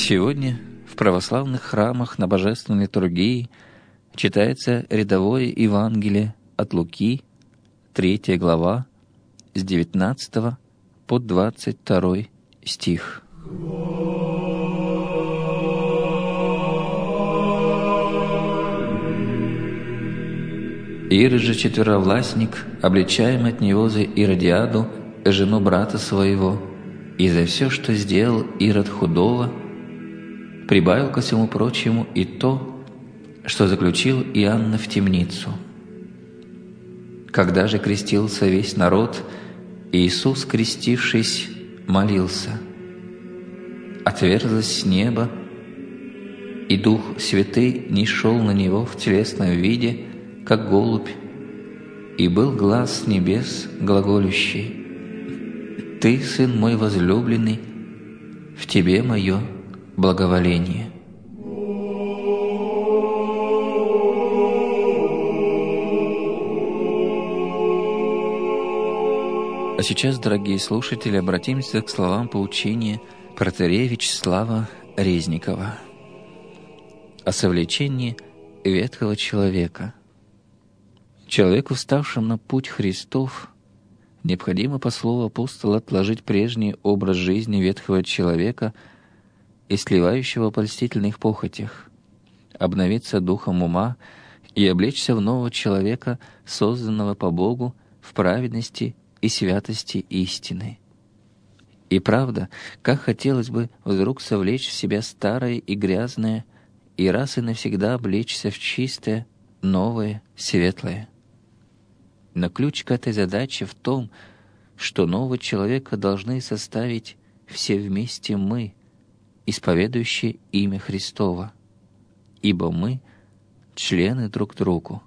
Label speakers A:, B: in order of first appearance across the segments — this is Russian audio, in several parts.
A: Сегодня в православных храмах на Божественной литургии читается рядовое Евангелие от Луки, 3 глава, с 19 по 22 стих. Ирод же четверовластник, обличаем от него за Иродиаду, жену брата своего, и за все, что сделал Ирод худого, прибавил ко всему прочему и то, что заключил Иоанна в темницу. Когда же крестился весь народ, Иисус, крестившись, молился. Отверзлось с неба, и Дух Святый нишел на него в телесном виде, как голубь, и был глас с небес глаголющий: «Ты, Сын мой возлюбленный, в Тебе мое благоволение». А сейчас, дорогие слушатели, обратимся к словам поучения протоиерея Вячеслава Резникова о совлечении ветхого человека. Человеку, вставшему на путь Христов, необходимо, по слову апостола, отложить прежний образ жизни ветхого человека и сливающего в обольстительных похотях, обновиться духом ума и облечься в нового человека, созданного по Богу в праведности и святости истины. И правда, как хотелось бы вдруг совлечь в себя старое и грязное, и раз и навсегда облечься в чистое, новое, светлое. Но ключ к этой задаче в том, что нового человека должны составить все вместе мы, исповедующие имя Христово, ибо мы — члены друг другу.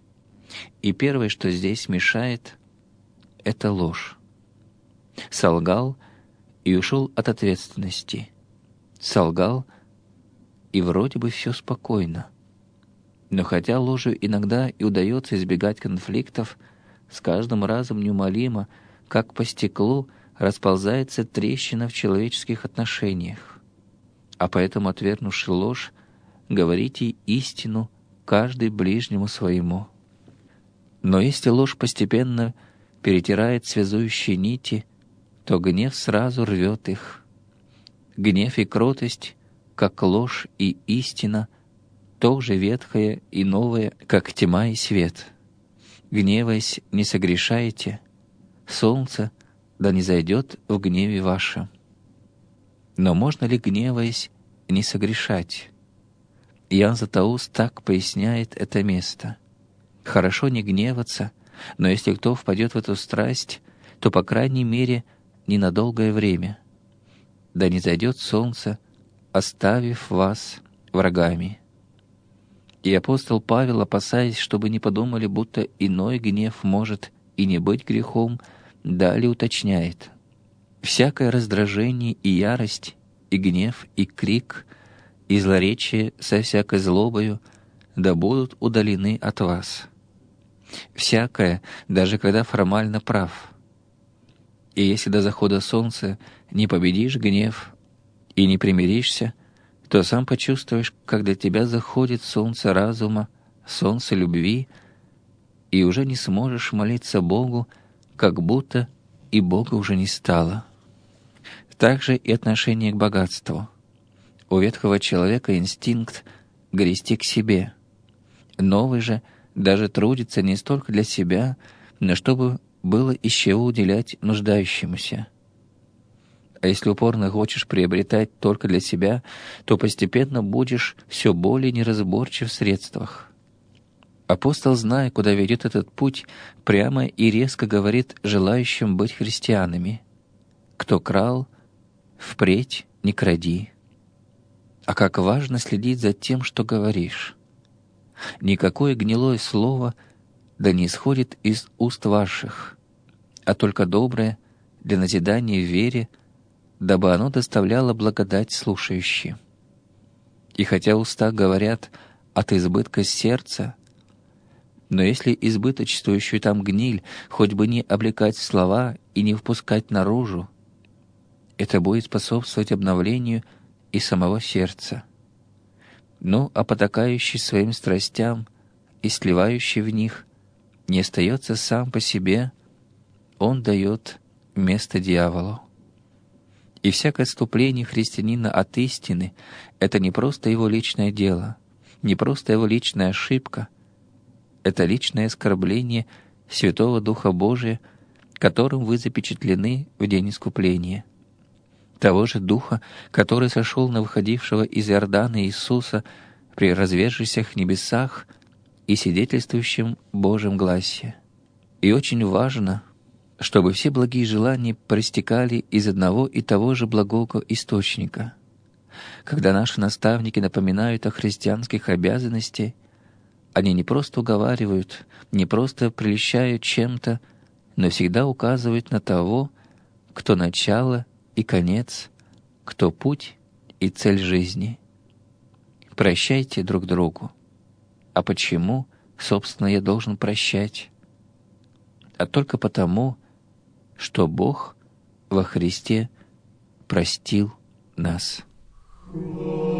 A: И первое, что здесь мешает, — это ложь. Солгал и ушел от ответственности. Солгал, и вроде бы все спокойно. Но хотя ложью иногда и удается избегать конфликтов, с каждым разом неумолимо, как по стеклу, расползается трещина в человеческих отношениях. А поэтому, отвергнувши ложь, говорите истину каждый ближнему своему. Но если ложь постепенно перетирает связующие нити, то гнев сразу рвет их. Гнев и кротость, как ложь и истина, тоже ветхое и новое, как тьма и свет. Гневаясь, не согрешаете, солнце да не зайдет в гневе вашем. Но можно ли, гневаясь, не согрешать? Иоанн Златоуст так поясняет это место. Хорошо не гневаться, но если кто впадет в эту страсть, то, по крайней мере, не на долгое время. Да не зайдет солнце, оставив вас врагами. И апостол Павел, опасаясь, чтобы не подумали, будто иной гнев может и не быть грехом, далее уточняет: «Всякое раздражение и ярость, и гнев, и крик, и злоречие со всякой злобою да будут удалены от вас. Всякое, даже когда формально прав. И если до захода солнца не победишь гнев и не примиришься, то сам почувствуешь, как для тебя заходит солнце разума, солнце любви, и уже не сможешь молиться Богу, как будто и Бога уже не стало». Так же и отношение к богатству. У ветхого человека инстинкт грести к себе. Новый же даже трудится не столько для себя, но чтобы было из чего уделять нуждающемуся. А если упорно хочешь приобретать только для себя, то постепенно будешь все более неразборчив в средствах. Апостол, зная, куда ведет этот путь, прямо и резко говорит желающим быть христианами: «Кто крал, впредь не кради». А как важно следить за тем, что говоришь. Никакое гнилое слово да не исходит из уст ваших, а только доброе для назидания в вере, дабы оно доставляло благодать слушающим. И хотя уста говорят от избытка сердца, но если избыточствующую там гниль хоть бы не облекать в слова и не впускать наружу, это будет способствовать обновлению и самого сердца. Но потакающий своим страстям и сливающий в них не остается сам по себе, он дает место дьяволу. И всякое отступление христианина от истины — это не просто его личное дело, не просто его личная ошибка, это личное оскорбление Святого Духа Божия, которым вы запечатлены в день искупления. Того же Духа, который сошел на выходившего из Иордана Иисуса при развершихся небесах и свидетельствующем Божьем гласе. И очень важно, чтобы все благие желания проистекали из одного и того же благого источника. Когда наши наставники напоминают о христианских обязанностях, они не просто уговаривают, не просто прельщают чем-то, но всегда указывают на того, кто начало и конец, кто путь и цель жизни. Прощайте друг другу. А почему, собственно, я должен прощать? А только потому, что Бог во Христе простил нас.